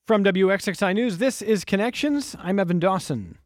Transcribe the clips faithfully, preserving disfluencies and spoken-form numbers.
From W X X I News, this is Connections. I'm Evan Dawson.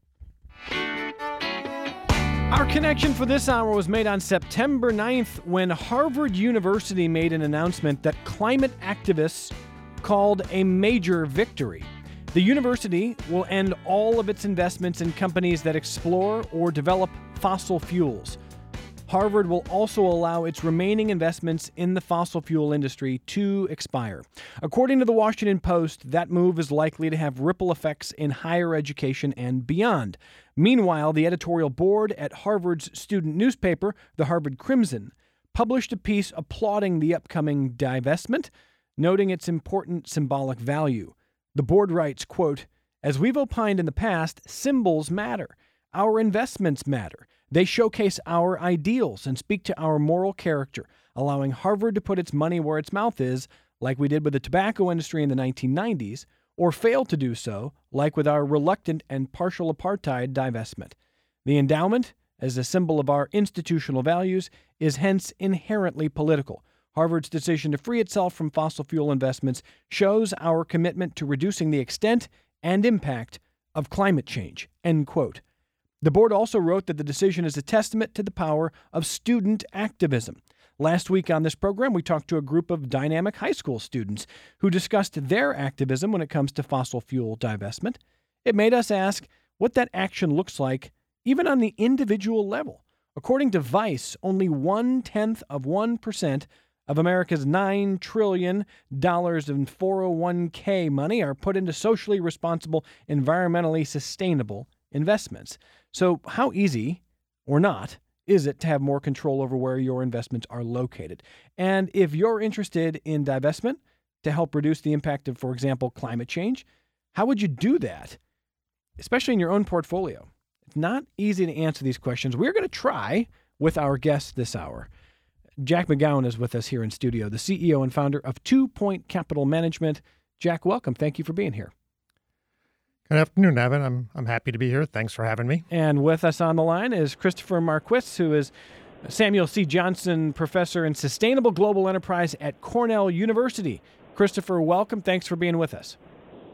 Our connection for this hour was made on September ninth when Harvard University made an announcement that climate activists called a major victory. The university will end all of its investments in companies that explore or develop fossil fuels. Harvard will also allow its remaining investments in the fossil fuel industry to expire. According to the Washington Post, that move is likely to have ripple effects in higher education and beyond. Meanwhile, the editorial board at Harvard's student newspaper, the Harvard Crimson, published a piece applauding the upcoming divestment, noting its important symbolic value. The board writes, quote, "As we've opined in the past, symbols matter. Our investments matter. They showcase our ideals and speak to our moral character, allowing Harvard to put its money where its mouth is, like we did with the tobacco industry in the nineteen nineties, or fail to do so, like with our reluctant and partial apartheid divestment. The endowment, as a symbol of our institutional values, is hence inherently political. Harvard's decision to free itself from fossil fuel investments shows our commitment to reducing the extent and impact of climate change," end quote. The board also wrote that the decision is a testament to the power of student activism. Last week on this program, we talked to a group of dynamic high school students who discussed their activism when it comes to fossil fuel divestment. It made us ask what that action looks like, even on the individual level. According to Vice, only one-tenth of one percent of America's nine trillion dollars in four oh one k money are put into socially responsible, environmentally sustainable investments. So how easy, or not, is it to have more control over where your investments are located? And if you're interested in divestment to help reduce the impact of, for example, climate change, how would you do that, especially in your own portfolio? It's not easy to answer these questions. We're going to try with our guests this hour. Jack McGowan is with us here in studio, the C E O and founder of Two Point Capital Management. Jack, welcome. Thank you for being here. Good afternoon, Evan. I'm I'm happy to be here. Thanks for having me. And with us on the line is Christopher Marquis, who is Samuel C. Johnson Professor in Sustainable Global Enterprise at Cornell University. Christopher, welcome. Thanks for being with us.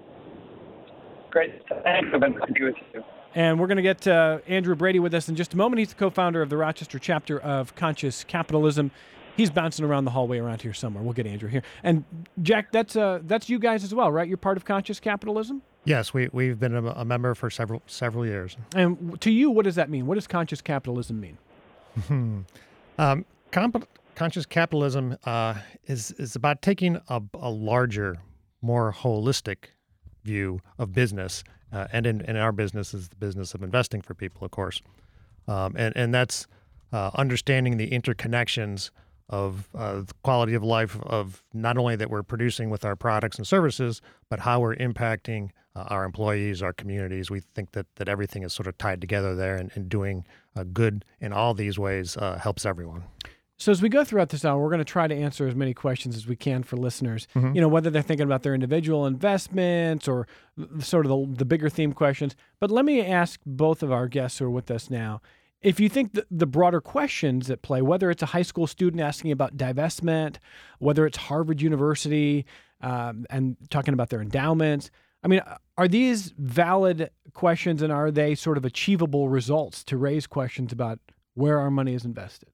Great. Thanks. I've been happy to be with you. And we're going to get uh, Andrew Brady with us in just a moment. He's the co-founder of the Rochester chapter of Conscious Capitalism. He's bouncing around the hallway around here somewhere. We'll get Andrew here. And Jack, that's uh, that's you guys as well, right? You're part of Conscious Capitalism? Yes, we, we've been a, a member for several several years. And to you, what does that mean? What does conscious capitalism mean? um, comp- conscious capitalism uh, is, is about taking a, a larger, more holistic view of business. Uh, and in, in our business is the business of investing for people, of course. Um, and, and that's uh, understanding the interconnections of uh, the quality of life of not only that we're producing with our products and services, but how we're impacting uh, our employees, our communities. We think that, that everything is sort of tied together there, and, and doing uh, good in all these ways uh, helps everyone. So as we go throughout this hour, we're going to try to answer as many questions as we can for listeners, mm-hmm. you know, whether they're thinking about their individual investments or sort of the, the bigger theme questions. But let me ask both of our guests who are with us now, if you think the, the broader questions at play, whether it's a high school student asking about divestment, whether it's Harvard University um, and talking about their endowments, I mean, are these valid questions, and are they sort of achievable results to raise questions about where our money is invested?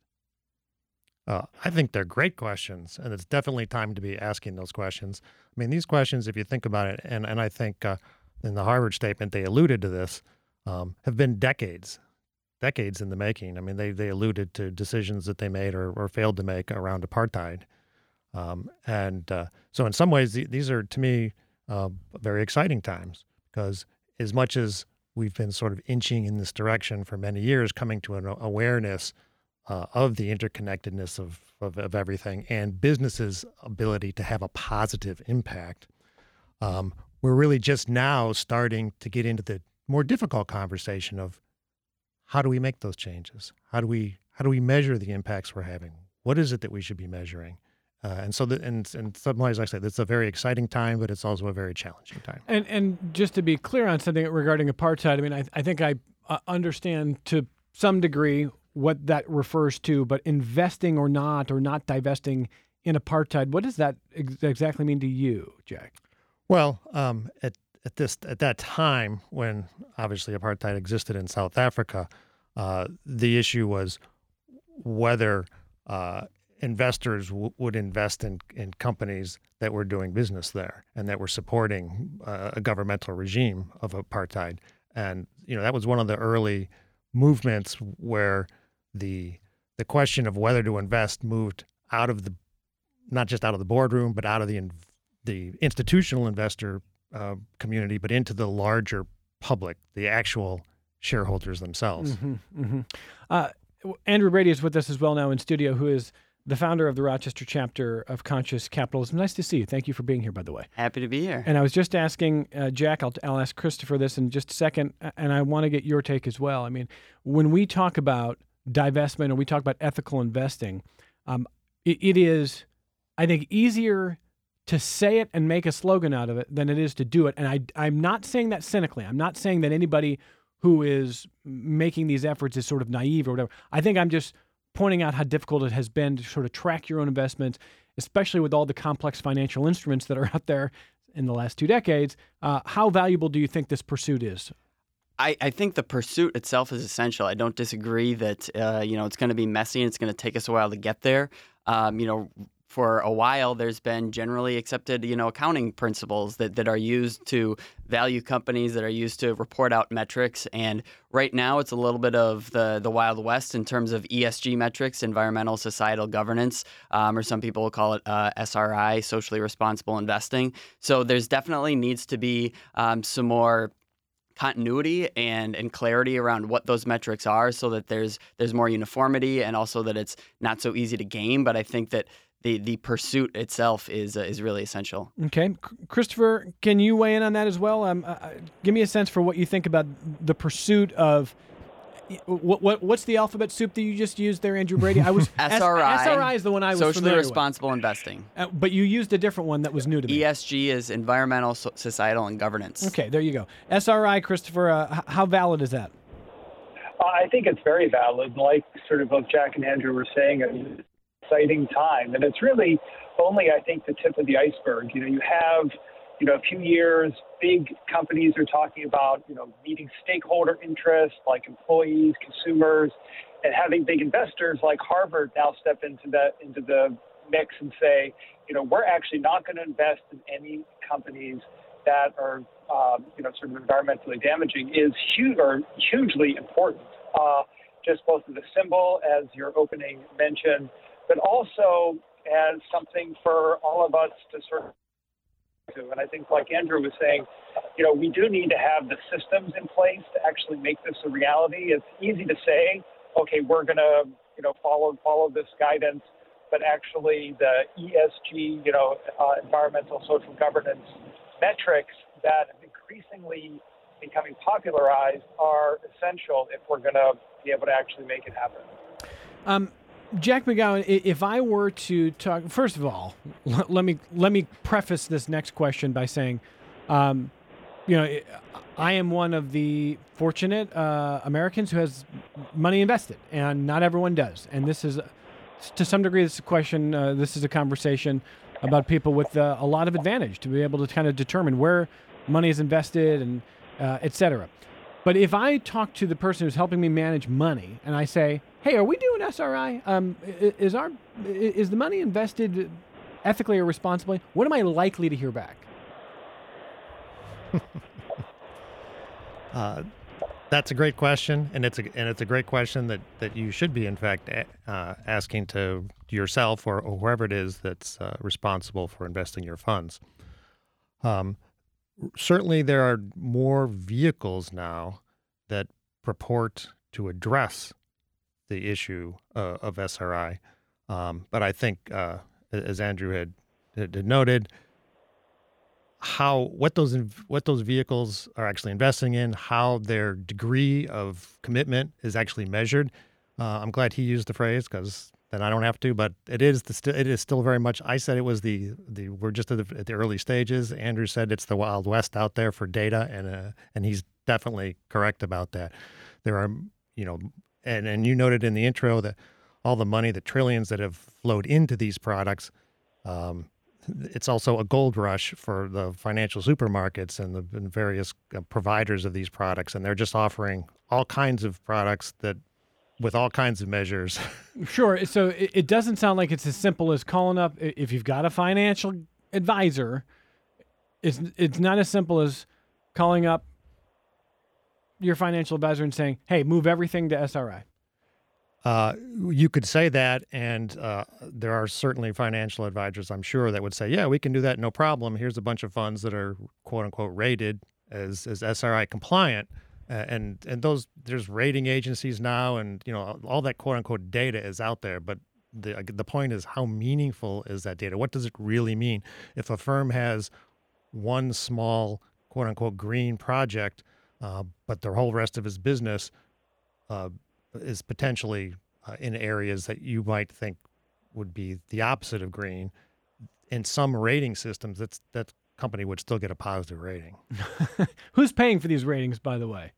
Uh, I think they're great questions, and it's definitely time to be asking those questions. I mean, these questions, if you think about it, and, and I think uh, in the Harvard statement they alluded to this, um, have been decades. decades in the making. I mean, they they alluded to decisions that they made or, or failed to make around apartheid. Um, and uh, so in some ways, th- these are, to me, uh, very exciting times, because as much as we've been sort of inching in this direction for many years, coming to an awareness uh, of the interconnectedness of, of, of everything and businesses' ability to have a positive impact, um, we're really just now starting to get into the more difficult conversation of how do we make those changes? How do we how do we measure the impacts we're having? What is it that we should be measuring? Uh, and so, the, and in some ways, like I said, it's a very exciting time, but it's also a very challenging time. And and just to be clear on something regarding apartheid, I mean, I, I think I uh, understand to some degree what that refers to, but investing or not, or not divesting in apartheid, what does that ex- exactly mean to you, Jack? Well, um, at at this at that time when obviously apartheid existed in South Africa, uh, the issue was whether uh, investors w- would invest in, in companies that were doing business there and that were supporting uh, a governmental regime of apartheid. And you know that was one of the early movements where the the question of whether to invest moved out of the not just out of the boardroom, but out of the the institutional investor uh, community, but into the larger public, the actual shareholders themselves. Mm-hmm, mm-hmm. Uh, Andrew Brady is with us as well now in studio, who is the founder of the Rochester chapter of Conscious Capitalism. Nice to see you. Thank you for being here, by the way. Happy to be here. And I was just asking uh, Jack, I'll, I'll ask Christopher this in just a second, and I want to get your take as well. I mean, when we talk about divestment or we talk about ethical investing, um, it, it is, I think, easier to say it and make a slogan out of it than it is to do it. And I, I'm not saying that cynically. I'm not saying that anybody who is making these efforts is sort of naive or whatever. I think I'm just pointing out how difficult it has been to sort of track your own investments, especially with all the complex financial instruments that are out there in the last two decades. Uh, how valuable do you think this pursuit is? I, I think the pursuit itself is essential. I don't disagree that uh, you know it's going to be messy and it's going to take us a while to get there. Um, you know, for a while, there's been generally accepted, you know, accounting principles that, that are used to value companies, that are used to report out metrics. And right now, it's a little bit of the, the Wild West in terms of E S G metrics, environmental societal governance, um, or some people will call it uh, S R I, socially responsible investing. So there's definitely needs to be um, some more continuity and, and clarity around what those metrics are so that there's there's more uniformity and also that it's not so easy to game. But I think that the the pursuit itself is uh, is really essential. Okay. C- Christopher, can you weigh in on that as well? Um, uh, give me a sense for what you think about the pursuit of what what what's the alphabet soup that you just used there, Andrew Brady? I was S R I. S R I is the one I was Socially familiar responsible with. investing. Uh, but you used a different one that was new to me. E S G is environmental, so- societal, and governance. Okay, there you go. S R I, Christopher, uh, h- how valid is that? Uh, I think it's very valid. Like sort of both Jack and Andrew were saying, I mean, exciting time. And it's really only, I think, the tip of the iceberg. You know, you have, you know, a few years, big companies are talking about, you know, meeting stakeholder interests like employees, consumers, and having big investors like Harvard now step into the, into the mix and say, you know, we're actually not going to invest in any companies that are, um, you know, sort of environmentally damaging is huge or hugely important. Uh, just both as a symbol, as your opening mentioned, but also as something for all of us to sort of do. And I think, like Andrew was saying, you know, we do need to have the systems in place to actually make this a reality. It's easy to say, okay, we're going to, you know, follow follow this guidance, but actually the E S G, you know, uh, environmental social governance metrics that have increasingly becoming popularized are essential if we're going to be able to actually make it happen. Um, Jack McGowan, if I were to talk, first of all, let me let me preface this next question by saying, um, you know, I am one of the fortunate uh, Americans who has money invested, and not everyone does. And this is, to some degree, this is a question. Uh, this is a conversation about people with uh, a lot of advantage to be able to kind of determine where money is invested and uh, et cetera. But if I talk to the person who's helping me manage money and I say, hey, are we doing S R I? Um, is our is the money invested ethically or responsibly? What am I likely to hear back? uh, that's a great question, and it's a and it's a great question that, that you should be, in fact, uh, asking to yourself or, or whoever it is that's uh, responsible for investing your funds. Um, certainly, there are more vehicles now that purport to address the issue uh, of S R I. Um, but I think, uh, as Andrew had, had noted, how what those what those vehicles are actually investing in, how their degree of commitment is actually measured. Uh, I'm glad he used the phrase because then I don't have to. But it is the st- it is still very much. I said it was the the we're just at the, at the early stages. Andrew said it's the Wild West out there for data, and uh, and he's definitely correct about that. There are you know. And and you noted in the intro that all the money, the trillions that have flowed into these products, um, it's also a gold rush for the financial supermarkets and the and various uh, providers of these products, and they're just offering all kinds of products that with all kinds of measures. Sure. So it, it doesn't sound like it's as simple as calling up. i- If you've got a financial advisor, it's it's not as simple as calling up your financial advisor and saying, "Hey, move everything to S R I." Uh, you could say that, and uh, there are certainly financial advisors, I'm sure, that would say, yeah, we can do that, no problem. Here's a bunch of funds that are quote unquote rated as, as S R I compliant. Uh, and and those there's rating agencies now, and you know all that quote unquote data is out there. But the the point is, how meaningful is that data? What does it really mean? If a firm has one small quote unquote green project, uh, but their whole rest of his business uh, is potentially uh, in areas that you might think would be the opposite of green, in some rating systems, that's that company would still get a positive rating. Who's paying for these ratings, by the way?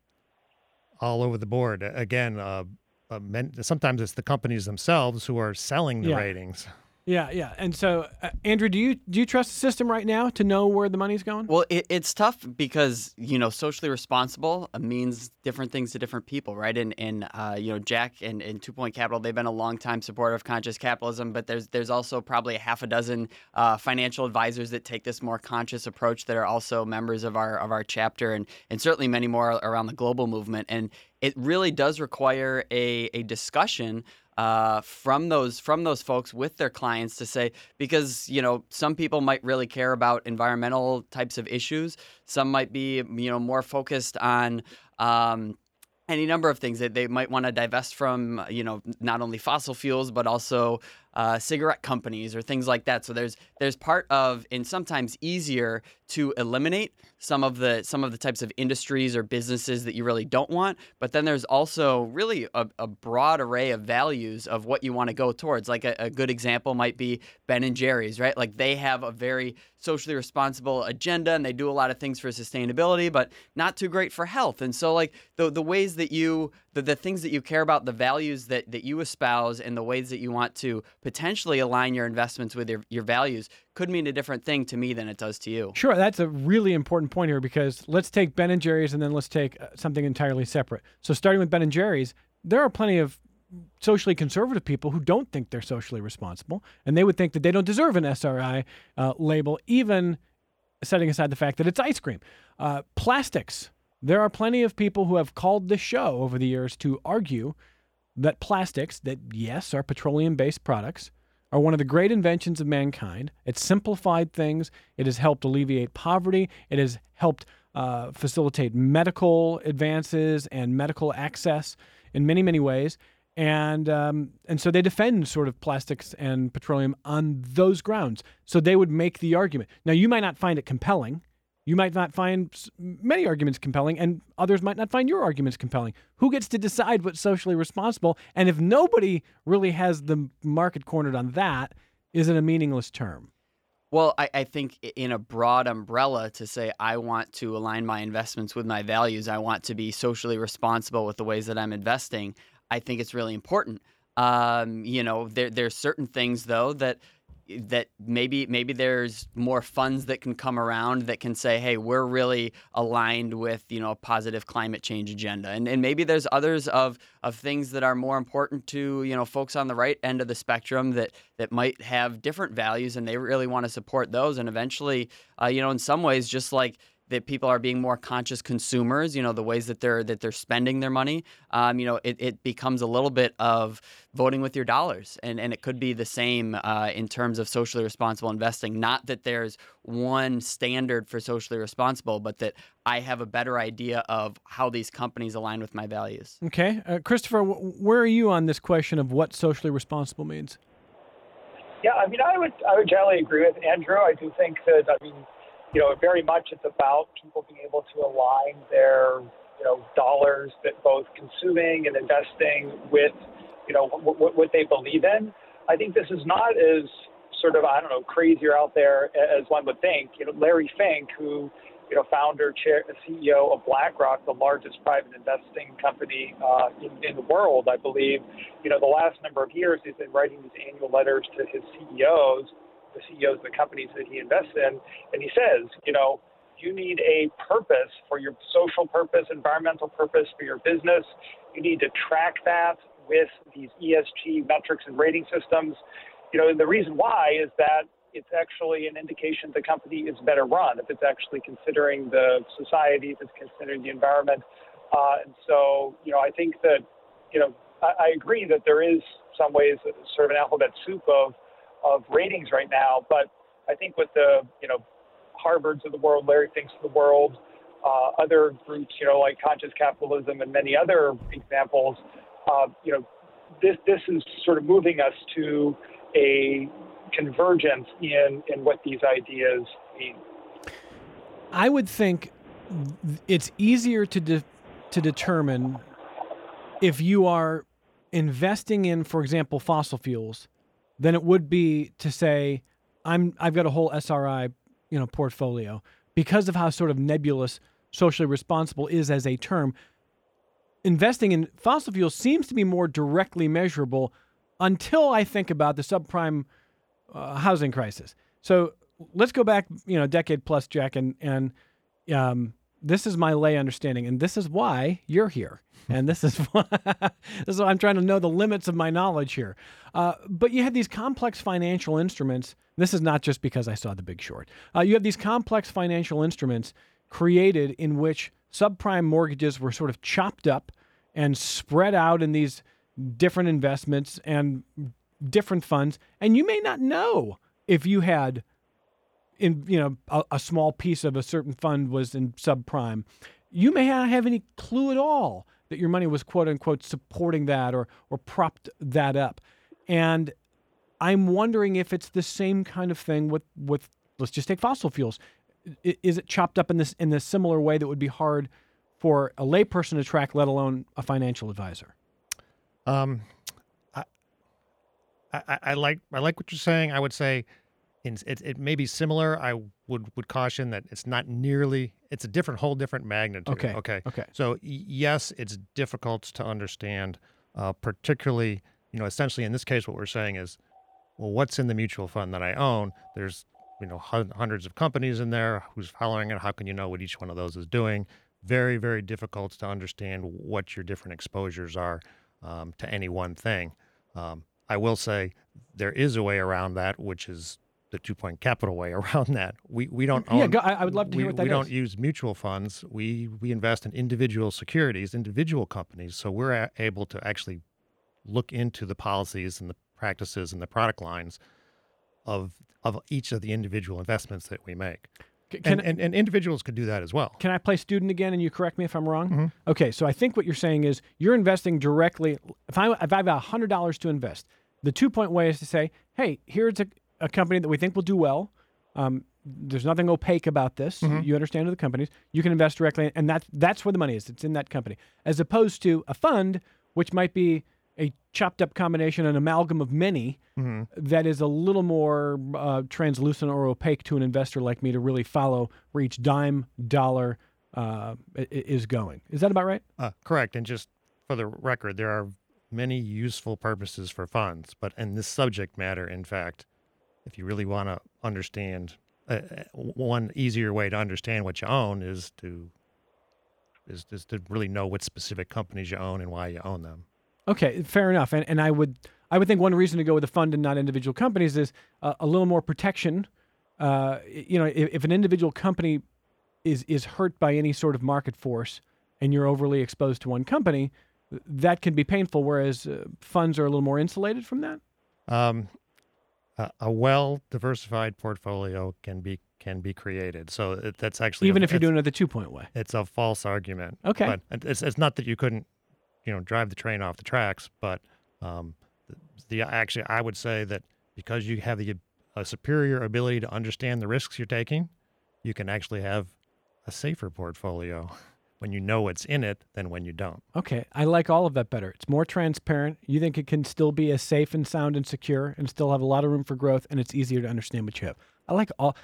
All over the board. Again, uh, uh, men, sometimes it's the companies themselves who are selling the Yeah. ratings. Yeah, yeah. And so, uh, Andrew, do you do you trust the system right now to know where the money's going? Well, it, it's tough because, you know, socially responsible means different things to different people, right? And, and uh, you know, Jack and, and Two Point Capital, they've been a longtime supporter of conscious capitalism, but there's there's also probably a half a dozen uh, financial advisors that take this more conscious approach that are also members of our of our chapter, and, and certainly many more around the global movement. And it really does require a, a discussion Uh, from those from those folks with their clients to say, because you know some people might really care about environmental types of issues, some might be you know more focused on um, any number of things that they might want to divest from, you know not only fossil fuels but also uh, cigarette companies or things like that. So there's there's part of, and sometimes easier to eliminate some of the some of the types of industries or businesses that you really don't want. But then there's also really a, a broad array of values of what you want to go towards. Like a, a good example might be Ben and Jerry's, right? Like they have a very socially responsible agenda and they do a lot of things for sustainability, but not too great for health. And so like the the ways that you the, the things that you care about, the values that, that you espouse, and the ways that you want to potentially align your investments with your, your values could mean a different thing to me than it does to you. Sure, that's a really important point here, because let's take Ben and Jerry's and then let's take uh, something entirely separate. So starting with Ben and Jerry's, there are plenty of socially conservative people who don't think they're socially responsible, and they would think that they don't deserve an S R I uh, label, even setting aside the fact that it's ice cream. Uh, plastics. There are plenty of people who have called this show over the years to argue that plastics, that yes, are petroleum-based products, are one of the great inventions of mankind. It's simplified things. It has helped alleviate poverty. It has helped uh, facilitate medical advances and medical access in many, many ways. And um, and so they defend sort of plastics and petroleum on those grounds. So they would make the argument. Now, you might not find it compelling. You might not find s- many arguments compelling, and others might not find your arguments compelling. Who gets to decide what's socially responsible? And if nobody really has the market cornered on that, is it a meaningless term? Well, I, I think i- in a broad umbrella to say I want to align my investments with my values, I want to be socially responsible with the ways that I'm investing, I think it's really important. Um, you know, there there's certain things though that that maybe maybe there's more funds that can come around that can say, hey, we're really aligned with, you know, a positive climate change agenda. And and maybe there's others of of things that are more important to, you know, folks on the right end of the spectrum that that might have different values, and they really want to support those. And eventually, uh, you know, in some ways, just like that people are being more conscious consumers, you know, the ways that they're that they're spending their money, um, you know, it, it becomes a little bit of voting with your dollars. And and it could be the same uh, in terms of socially responsible investing. Not that there's one standard for socially responsible, but that I have a better idea of how these companies align with my values. Okay. Uh, Christopher, w- where are you on this question of what socially responsible means? Yeah, I mean, I would I would generally agree with Andrew. I do think that, I mean, you know, very much it's about people being able to align their, you know, dollars that both consuming and investing with, you know, what, what, what they believe in. I think this is not as sort of, I don't know, crazy or out there as one would think. You know, Larry Fink, who, you know, founder, chair, C E O of BlackRock, the largest private investing company uh, in, in the world, I believe, you know, the last number of years he's been writing these annual letters to his C E Os, the C E Os of the companies that he invests in, and he says, you know, you need a purpose for your social purpose, environmental purpose for your business. You need to track that with these E S G metrics and rating systems. You know, and the reason why is that it's actually an indication the company is better run if it's actually considering the society, if it's considering the environment. Uh, and so, you know, I think that, you know, I, I agree that there is some ways sort of an alphabet soup of, of ratings right now. But I think with the, you know, Harvards of the world, Larry Finks of the world, uh, other groups, you know, like Conscious Capitalism and many other examples, uh, you know, this this is sort of moving us to a convergence in, in what these ideas mean. I would think it's easier to de- to determine if you are investing in, for example, fossil fuels, than it would be to say, I'm I've got a whole S R I, you know, portfolio, because of how sort of nebulous socially responsible is as a term. Investing in fossil fuels seems to be more directly measurable until I think about the subprime uh, housing crisis. So let's go back, you know, a decade plus, Jack, and and um, this is my lay understanding, and this is why you're here, and this is why this is why I'm trying to know the limits of my knowledge here. Uh, but you had these complex financial instruments. This is not just because I saw The Big Short. Uh, you have these complex financial instruments created in which subprime mortgages were sort of chopped up and spread out in these different investments and different funds. And you may not know if you had, in you know, a, a small piece of a certain fund was in subprime. You may not have any clue at all that your money was, quote unquote, supporting that or or propped that up. And I'm wondering if it's the same kind of thing with, with let's just take fossil fuels. Is it chopped up in this in this similar way that would be hard for a layperson to track, let alone a financial advisor? Um, I, I, I like I like what you're saying. I would say in, it it may be similar. I would, would caution that it's not nearly. It's a different, whole different magnitude. Okay. Okay. Okay. So y- yes, it's difficult to understand, uh, particularly, you know, essentially in this case, what we're saying is, well, what's in the mutual fund that I own? There's, you know, hun- hundreds of companies in there. Who's following it? How can you know what each one of those is doing? Very, very difficult to understand what your different exposures are um, to any one thing. Um, I will say there is a way around that, which is the Two Point Capital way around that. We we don't own. Yeah, go, I, I would love to we, hear what that we is. don't use mutual funds. We we invest in individual securities, individual companies. So we're a- able to actually look into the policies and the practices and the product lines of of each of the individual investments that we make. C- Can, And, and, and individuals could do that as well. can I play student again, and you correct me if I'm wrong? Mhm. Okay, so I think what you're saying is you're investing directly. If I if I have one hundred dollars to invest, the two-point way is to say, hey, here's a, a company that we think will do well. Um, there's nothing opaque about this. Mhm. You understand the companies. You can invest directly, and that, that's where the money is. It's in that company. As opposed to a fund, which might be a chopped-up combination, an amalgam of many, Mm-hmm. that is a little more uh, translucent or opaque to an investor like me to really follow where each dime, dollar uh, i- is going. Is that about right? Uh, correct. And just for the record, there are many useful purposes for funds. But in this subject matter, in fact, if you really want to understand, uh, one easier way to understand what you own is to is, is to really know what specific companies you own and why you own them. Okay, fair enough. And and I would I would think one reason to go with a fund and not individual companies is uh, a little more protection. Uh, you know, if, if an individual company is is hurt by any sort of market force, and you're overly exposed to one company, that can be painful. Whereas uh, funds are a little more insulated from that. Um, a, a well-diversified portfolio can be can be created. So it, that's actually Even a, if you're it's- doing it the two-point way. it's a false argument. Okay. But it's it's not that you couldn't, you know, drive the train off the tracks, but um, the, the actually I would say that because you have the a superior ability to understand the risks you're taking, you can actually have a safer portfolio when you know what's in it than when you don't. Okay, I like all of that better. It's more transparent. You think it can still be as safe and sound and secure and still have a lot of room for growth, and it's easier to understand what you have. I like all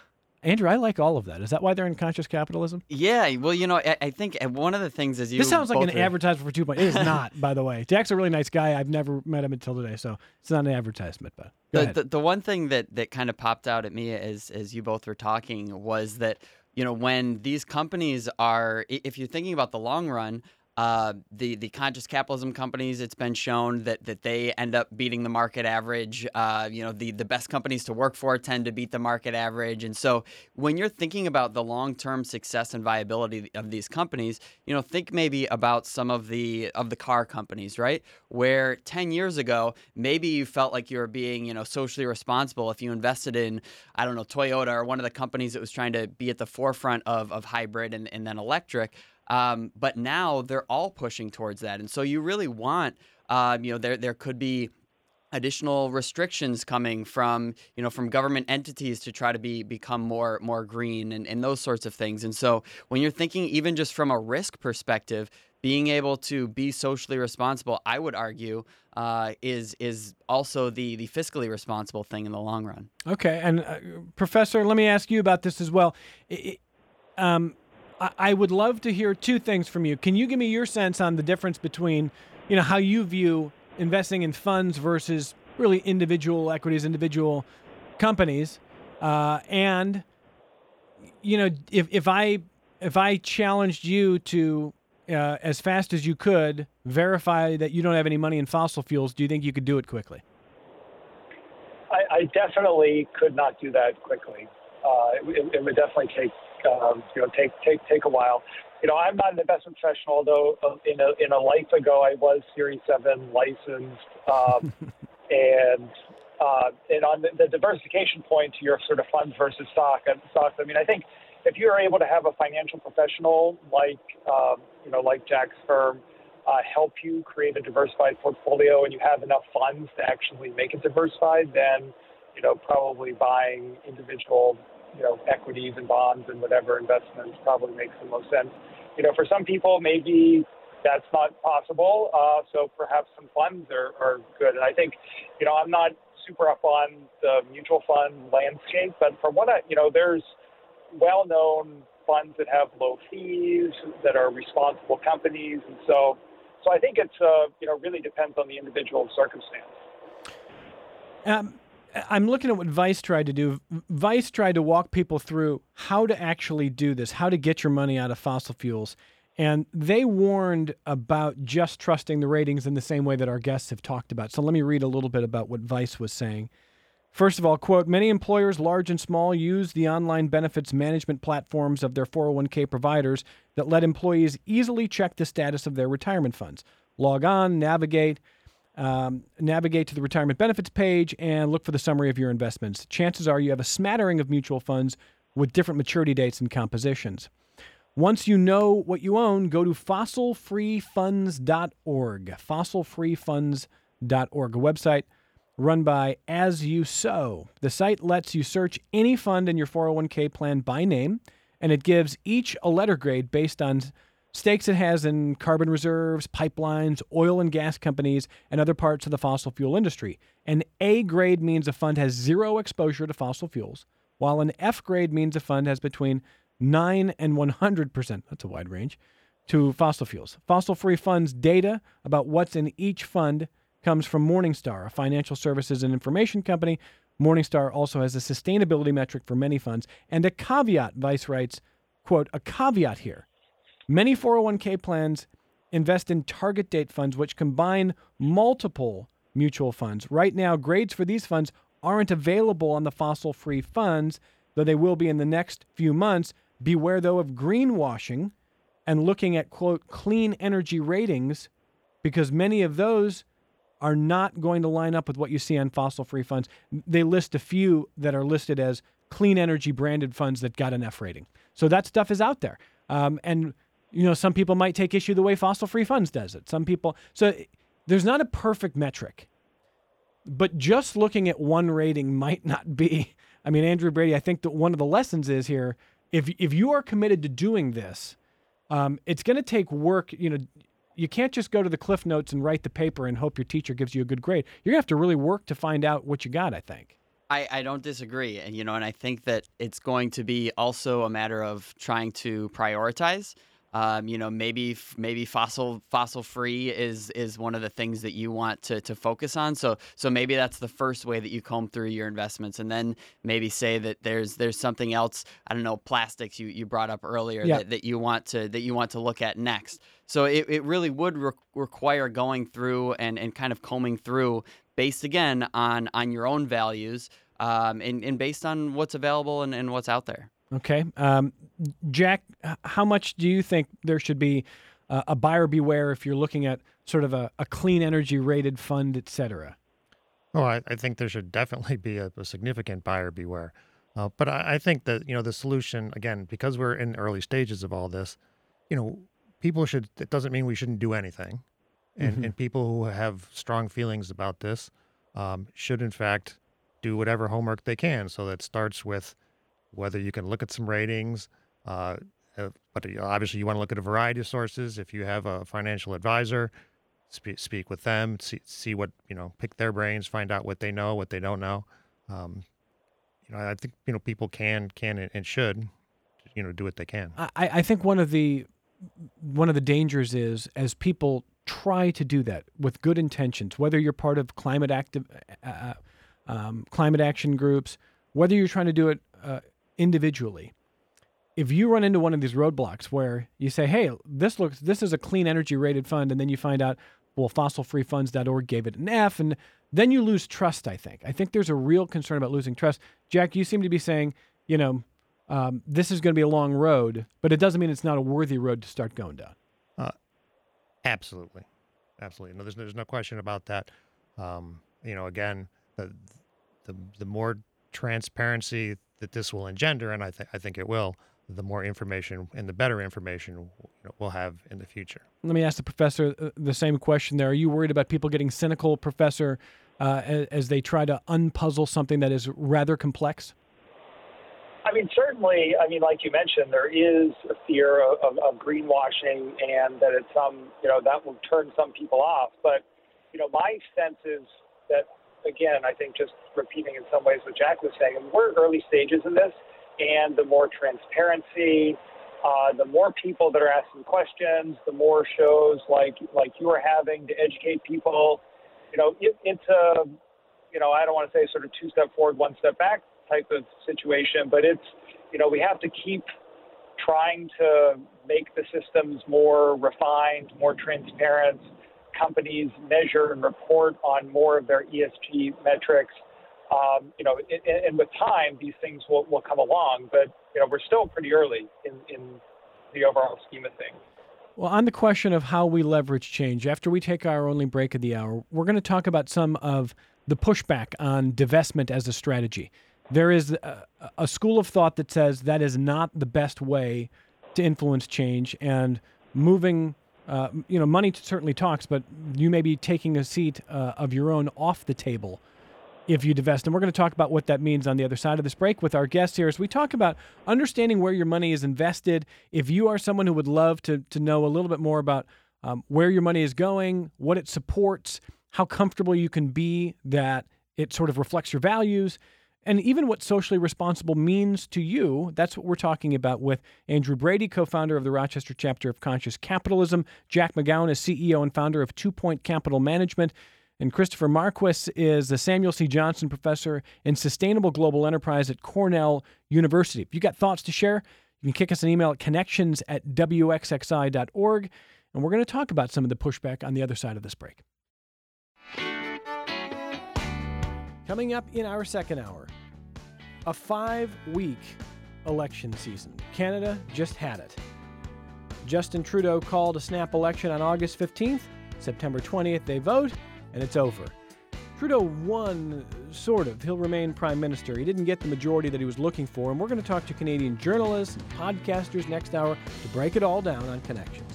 Andrew, I like all of that. Is that why they're in conscious capitalism? Yeah, well, you know, I, I think one of the things is you. This sounds like both an are- advertisement for Two Point. It is not, by the way. Jack's a really nice guy. I've never met him until today, so it's not an advertisement. But go The, ahead. the the one thing that that kind of popped out at me as as you both were talking was that, you know, when these companies are, i- if you're thinking about the long run, uh, the the conscious capitalism companies, it's been shown that that they end up beating the market average. Uh, you know, the the best companies to work for tend to beat the market average. And so when you're thinking about the long term success and viability of these companies, you know, think maybe about some of the of the car companies, right? Where ten years ago, maybe you felt like you were being, you know, socially responsible if you invested in, I don't know, Toyota or one of the companies that was trying to be at the forefront of of hybrid and, and then electric. Um, but now they're all pushing towards that. And so you really want, um, you know, there there could be additional restrictions coming from, you know, from government entities to try to be become more more green and, and those sorts of things. And so when you're thinking even just from a risk perspective, being able to be socially responsible, I would argue, uh, is is also the the fiscally responsible thing in the long run. Okay, and uh, Professor, let me ask you about this as well. I- I- um, I, I would love to hear two things from you. Can you give me your sense on the difference between, you know, how you view investing in funds versus really individual equities, individual companies, uh, and you know, if if I if I challenged you to uh, as fast as you could verify that you don't have any money in fossil fuels, do you think you could do it quickly? I, I definitely could not do that quickly. Uh, it, it would definitely take, um, you know, take take take a while. You know, I'm not an investment professional, although uh, in a in a life ago I was Series seven licensed, um, and uh, and on the, the diversification point to your sort of funds versus stock and stocks. I mean, I think if you're able to have a financial professional like um, you know like Jack's firm uh, help you create a diversified portfolio, and you have enough funds to actually make it diversified, then you know probably buying individual you know equities and bonds and whatever investments probably makes the most sense. You know, for some people maybe that's not possible, uh, so perhaps some funds are, are good. And I think, you know, I'm not super up on the mutual fund landscape, but from what I, you know, there's well-known funds that have low fees, that are responsible companies, and so, so I think it's, uh, you know, really depends on the individual circumstance. Um, I'm looking at what Vice tried to do. Vice tried to walk people through how to actually do this, how to get your money out of fossil fuels. And they warned about just trusting the ratings in the same way that our guests have talked about. So let me read a little bit about what Vice was saying. First of all, quote, many employers, large and small, use the online benefits management platforms of their four oh one k providers that let employees easily check the status of their retirement funds. Log on, navigate, um, navigate to the retirement benefits page, and look for the summary of your investments. Chances are you have a smattering of mutual funds with different maturity dates and compositions. Once you know what you own, go to fossil free funds dot org, fossil free funds dot org, a website run by As You Sow. The site lets you search any fund in your four oh one k plan by name, and it gives each a letter grade based on stakes it has in carbon reserves, pipelines, oil and gas companies, and other parts of the fossil fuel industry. An A grade means a fund has zero exposure to fossil fuels, while an F grade means a fund has between nine and one hundred percent, that's a wide range, to fossil fuels. Fossil-free funds data about what's in each fund comes from Morningstar, a financial services and information company. Morningstar also has a sustainability metric for many funds. And a caveat, Vice writes, quote, a caveat here. Many four oh one k plans invest in target date funds, which combine multiple mutual funds. Right now, grades for these funds aren't available on the fossil-free funds, though they will be in the next few months. Beware, though, of greenwashing and looking at, quote, clean energy ratings, because many of those are not going to line up with what you see on fossil-free funds. They list a few that are listed as clean energy branded funds that got an F rating. So that stuff is out there. Um, and, you know, some people might take issue the way fossil-free funds does it. Some people, so there's not a perfect metric, but just looking at one rating might not be. I mean, Andrew Brady, I think that one of the lessons is here, if if you are committed to doing this, um, it's going to take work. You know, you can't just go to the Cliff Notes and write the paper and hope your teacher gives you a good grade. You're going to have to really work to find out what you got, I think. I, I don't disagree. And, you know, and I think that it's going to be also a matter of trying to prioritize. Um, you know, maybe maybe fossil fossil free is is one of the things that you want to to focus on. So so maybe that's the first way that you comb through your investments, and then maybe say that there's there's something else. I don't know, plastics you, you brought up earlier yeah. that, that you want to that you want to look at next. So it, it really would re- require going through and, and kind of combing through, based again on on your own values, um, and and based on what's available and, and what's out there. Okay. Um, Jack, how much do you think there should be uh, a buyer beware if you're looking at sort of a, a clean energy rated fund, et cetera? Oh, I, I think there should definitely be a, a significant buyer beware. Uh, but I, I think that, you know, the solution, again, because we're in early stages of all this, you know, people should, it doesn't mean we shouldn't do anything. And, Mm-hmm. and people who have strong feelings about this um, should, in fact, do whatever homework they can. So that starts with whether you can look at some ratings, uh, uh, but you know, obviously you want to look at a variety of sources. If you have a financial advisor, speak, speak with them, see, see what, you know, pick their brains, find out what they know, what they don't know. Um, you know, I think, you know, people can, can and should, you know, do what they can. I, I think one of the one of the dangers is as people try to do that with good intentions, whether you're part of climate active, uh, um, climate action groups, whether you're trying to do it uh, individually, if you run into one of these roadblocks where you say, hey, this looks, this is a clean energy rated fund, and then you find out, well, fossil free funds dot org gave it an F, and then you lose trust, I think. I think there's a real concern about losing trust. Jack, you seem to be saying, you know, um, this is going to be a long road, but it doesn't mean it's not a worthy road to start going down. Uh, absolutely. Absolutely. No, there's, there's no question about that. Um, you know, again, the, the, the more transparency that this will engender, and I think I think it will, the more information and the better information you know, we'll have in the future. Let me ask the professor the same question there. Are you worried about people getting cynical, Professor, uh, as, as they try to unpuzzle something that is rather complex? I mean, certainly, I mean, like you mentioned, there is a fear of, of, of greenwashing and that it's some, you know, that will turn some people off. But, you know, my sense is that, again, I think just repeating in some ways what Jack was saying, we're early stages in this, and the more transparency, uh, the more people that are asking questions, the more shows like like you are having to educate people, you know, it, it's a, you know, I don't want to say sort of two step forward, one step back type of situation, but it's, you know, we have to keep trying to make the systems more refined, more transparent. Companies measure and report on more of their E S G metrics. Um, you know, and, and with time, these things will, will come along, but, you know, we're still pretty early in, in the overall scheme of things. Well, on the question of how we leverage change, after we take our only break of the hour, we're going to talk about some of the pushback on divestment as a strategy. There is a, a school of thought that says that is not the best way to influence change, and moving, uh, you know, money certainly talks, but you may be taking a seat uh, of your own off the table if you divest. And we're going to talk about what that means on the other side of this break with our guests here as we talk about understanding where your money is invested. If you are someone who would love to to know a little bit more about um, where your money is going, what it supports, how comfortable you can be that it sort of reflects your values, and even what socially responsible means to you, that's what we're talking about with Andrew Brady, co-founder of the Rochester chapter of Conscious Capitalism. Jack McGowan is C E O and founder of Two Point Capital Management. And Christopher Marquis is the Samuel C. Johnson Professor in Sustainable Global Enterprise at Cornell University. If you got thoughts to share, you can kick us an email at connections at w x x i dot org. And we're going to talk about some of the pushback on the other side of this break. Coming up in our second hour, a five-week election season. Canada just had it. Justin Trudeau called a snap election on August fifteenth. September twentieth, they vote, and it's over. Trudeau won, sort of. He'll remain prime minister. He didn't get the majority that he was looking for, and we're going to talk to Canadian journalists and podcasters next hour to break it all down on Connections.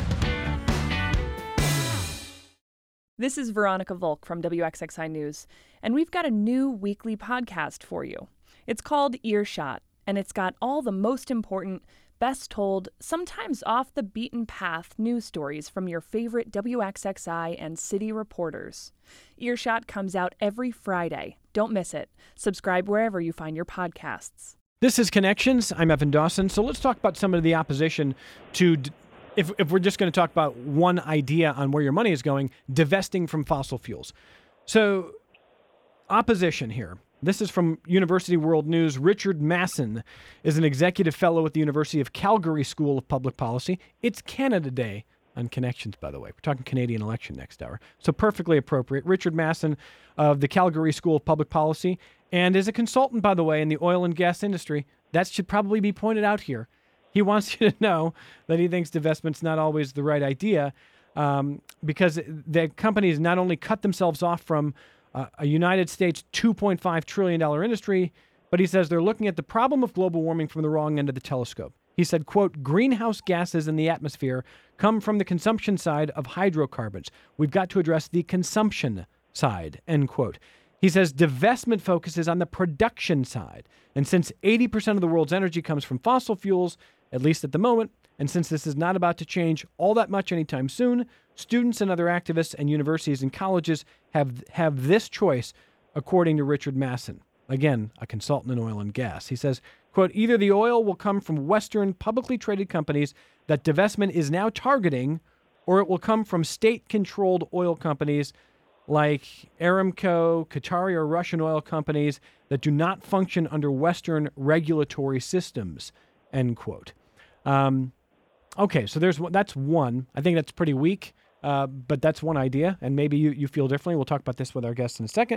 This is Veronica Volk from W X X I News, and we've got a new weekly podcast for you. It's called Earshot, and it's got all the most important, best told, sometimes off the beaten path news stories from your favorite W X X I and City reporters. Earshot comes out every Friday. Don't miss it. Subscribe wherever you find your podcasts. This is Connections. I'm Evan Dawson. So let's talk about some of the opposition to, if, if we're just going to talk about one idea on where your money is going, divesting from fossil fuels. So opposition here. This is from University World News. Richard Masson is an executive fellow at the University of Calgary School of Public Policy. It's Canada Day on Connections, by the way. We're talking Canadian election next hour. So perfectly appropriate. Richard Masson of the Calgary School of Public Policy and is a consultant, by the way, in the oil and gas industry. That should probably be pointed out here. He wants you to know that he thinks divestment's not always the right idea um, because the companies not only cut themselves off from uh, a United States two point five trillion dollars industry, but he says they're looking at the problem of global warming from the wrong end of the telescope. He said, quote, greenhouse gases in the atmosphere come from the consumption side of hydrocarbons. We've got to address the consumption side, end quote. He says divestment focuses on the production side. And since eighty percent of the world's energy comes from fossil fuels, at least at the moment, and since this is not about to change all that much anytime soon, students and other activists and universities and colleges have, have this choice, according to Richard Masson. Again, a consultant in oil and gas. He says, quote, either the oil will come from Western publicly traded companies that divestment is now targeting, or it will come from state-controlled oil companies like Aramco, Qatari or Russian oil companies that do not function under Western regulatory systems, end quote. Um, okay, so there's that's one. I think that's pretty weak, uh, but that's one idea, and maybe you, you feel differently. We'll talk about this with our guests in a second.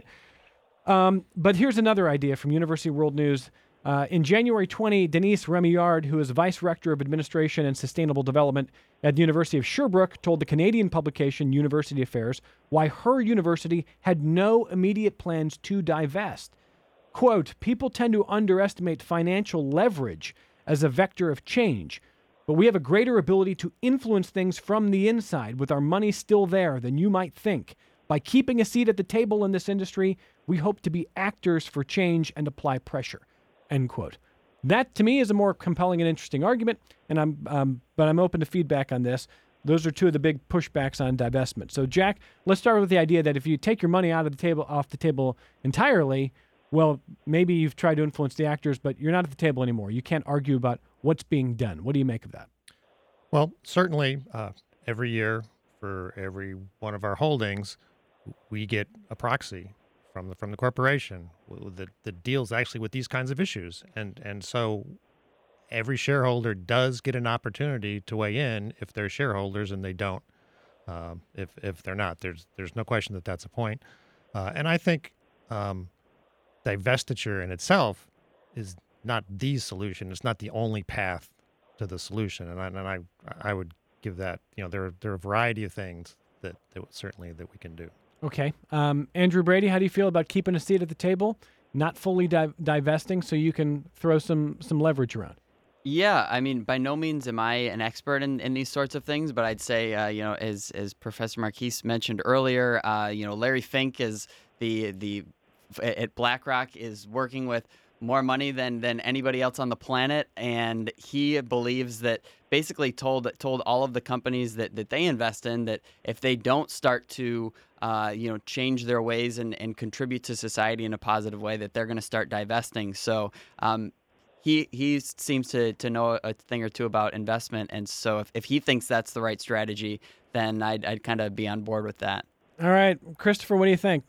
Um, but here's another idea from University World News. Uh, in January twentieth, Denise Remillard, who is Vice Rector of Administration and Sustainable Development at the University of Sherbrooke, told the Canadian publication University Affairs why her university had no immediate plans to divest. Quote, people tend to underestimate financial leverage as a vector of change, but we have a greater ability to influence things from the inside with our money still there than you might think. By keeping a seat at the table in this industry, we hope to be actors for change and apply pressure. End quote. That, to me, is a more compelling and interesting argument, and I'm, um, but I'm open to feedback on this. Those are two of the big pushbacks on divestment. So, Jack, let's start with the idea that if you take your money out of the table, off the table entirely, well, maybe you've tried to influence the actors, but you're not at the table anymore. You can't argue about what's being done. What do you make of that? Well, certainly, uh, every year for every one of our holdings, we get a proxy from the from the corporation that, that deals actually with these kinds of issues. And and so every shareholder does get an opportunity to weigh in if they're shareholders, and they don't um, if if they're not. There's there's no question that that's a point. Uh, and I think um, divestiture in itself is not the solution. It's not the only path to the solution. And I, and I I would give that, you know, there are, there are a variety of things that, that certainly that we can do. Okay. Um, Andrew Brady, how do you feel about keeping a seat at the table, not fully di- divesting so you can throw some some leverage around? Yeah, I mean, by no means am I an expert in, in these sorts of things, but I'd say, uh, you know, as as Professor Marquise mentioned earlier, uh, you know, Larry Fink is the the at BlackRock is working with more money than than anybody else on the planet, and he believes that basically told told all of the companies that, that they invest in that if they don't start to uh, you know change their ways and, and contribute to society in a positive way, that they're going to start divesting. So um, he he seems to, to know a thing or two about investment, and so if, if he thinks that's the right strategy, then I'd I'd kind of be on board with that. All right, Christopher, what do you think?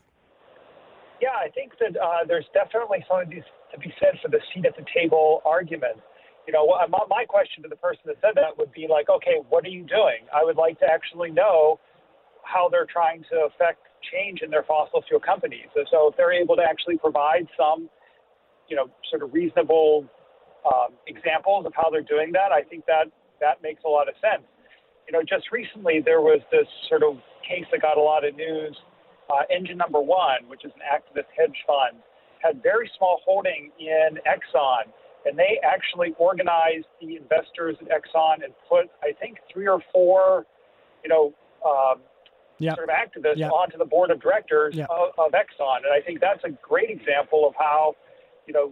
Yeah, I think that uh, there's definitely something to be said for the seat at the table argument. You know, my question to the person that said that would be like, okay, what are you doing? I would like to actually know how they're trying to affect change in their fossil fuel companies. And so if they're able to actually provide some, you know, sort of reasonable um, examples of how they're doing that, I think that that makes a lot of sense. You know, just recently there was this sort of case that got a lot of news. Uh, Engine Number One, which is an activist hedge fund, had very small holding in Exxon, and they actually organized the investors at Exxon and put, I think, three or four, you know, um, yep. sort of activists yep. onto the board of directors yep. of, of Exxon. And I think that's a great example of how, you know,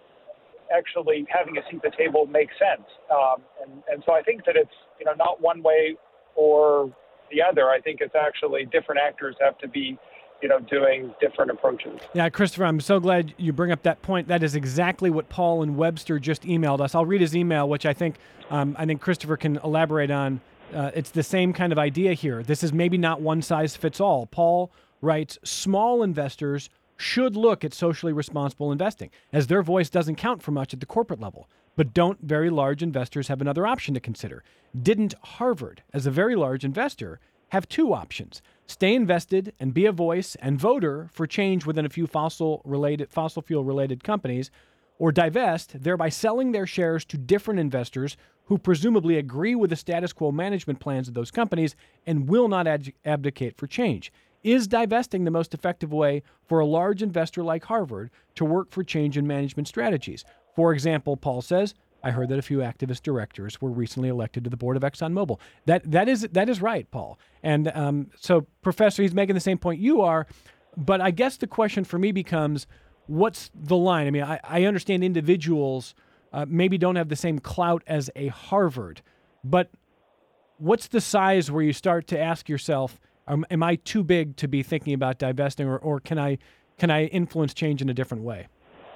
actually having a seat at the table makes sense. Um, and, and so I think that it's, you know, not one way or the other. I think it's actually different actors have to be you know, doing different approaches. Yeah, Christopher, I'm so glad you bring up that point. That is exactly what Paul in Webster just emailed us. I'll read his email, which I think um, I think Christopher can elaborate on. Uh, it's the same kind of idea here. This is maybe not one size fits all. Paul writes, small investors should look at socially responsible investing, as their voice doesn't count for much at the corporate level. But don't very large investors have another option to consider? Didn't Harvard, as a very large investor, have two options? Stay invested and be a voice and voter for change within a few fossil related fossil fuel related companies, or divest, thereby selling their shares to different investors who presumably agree with the status quo management plans of those companies and will not ad- abdicate for change. Is divesting the most effective way for a large investor like Harvard to work for change in management strategies? For example, Paul says, I heard that a few activist directors were recently elected to the board of ExxonMobil. That that is that is right, Paul. And um, so, Professor, he's making the same point you are. But I guess the question for me becomes, what's the line? I mean, I, I understand individuals uh, maybe don't have the same clout as a Harvard, but what's the size where you start to ask yourself, um, am I too big to be thinking about divesting, or, or can I can I influence change in a different way?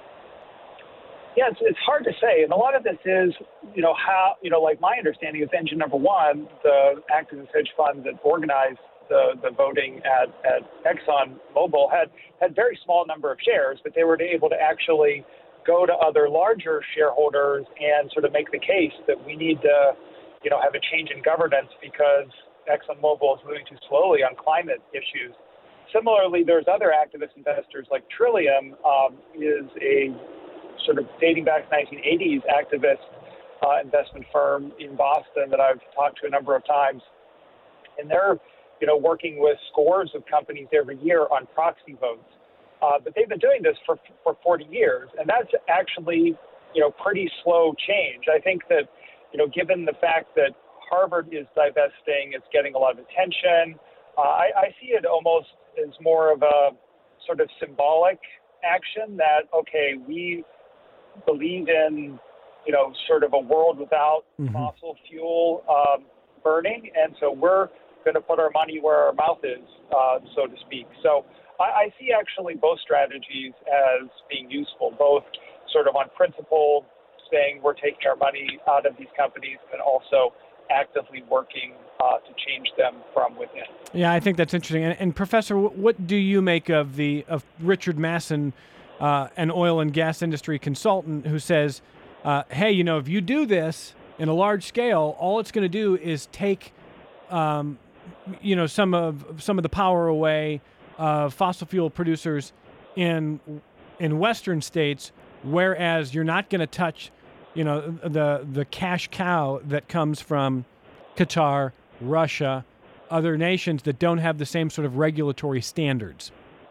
Yeah, it's, it's hard to say. And a lot of this is, you know, how, you know, like my understanding is Engine Number One, the activist hedge fund that organized the, the voting at, at ExxonMobil, had, had very small number of shares, but they were able to actually go to other larger shareholders and sort of make the case that we need to, you know, have a change in governance because ExxonMobil is moving too slowly on climate issues. Similarly, there's other activist investors like Trillium um, is a sort of dating back to nineteen eighties activist uh, investment firm in Boston that I've talked to a number of times. And they're, you know, working with scores of companies every year on proxy votes. Uh, but they've been doing this for, for forty years. And that's actually, you know, pretty slow change. I think that, you know, given the fact that Harvard is divesting, it's getting a lot of attention. Uh, I, I see it almost as more of a sort of symbolic action that, okay, we believe in, you know, sort of a world without mm-hmm. fossil fuel um, burning. And so we're going to put our money where our mouth is, uh, so to speak. So I, I see actually both strategies as being useful, both sort of on principle, saying we're taking our money out of these companies, and also actively working uh, to change them from within. Yeah, I think that's interesting. And, and Professor, what do you make of the of Richard Masson, uh, an oil and gas industry consultant, who says, uh, hey, you know, if you do this in a large scale, all it's going to do is take, um, you know, some of some of the power away of fossil fuel producers in in Western states, whereas you're not going to touch, you know, the the cash cow that comes from Qatar, Russia, other nations that don't have the same sort of regulatory standards.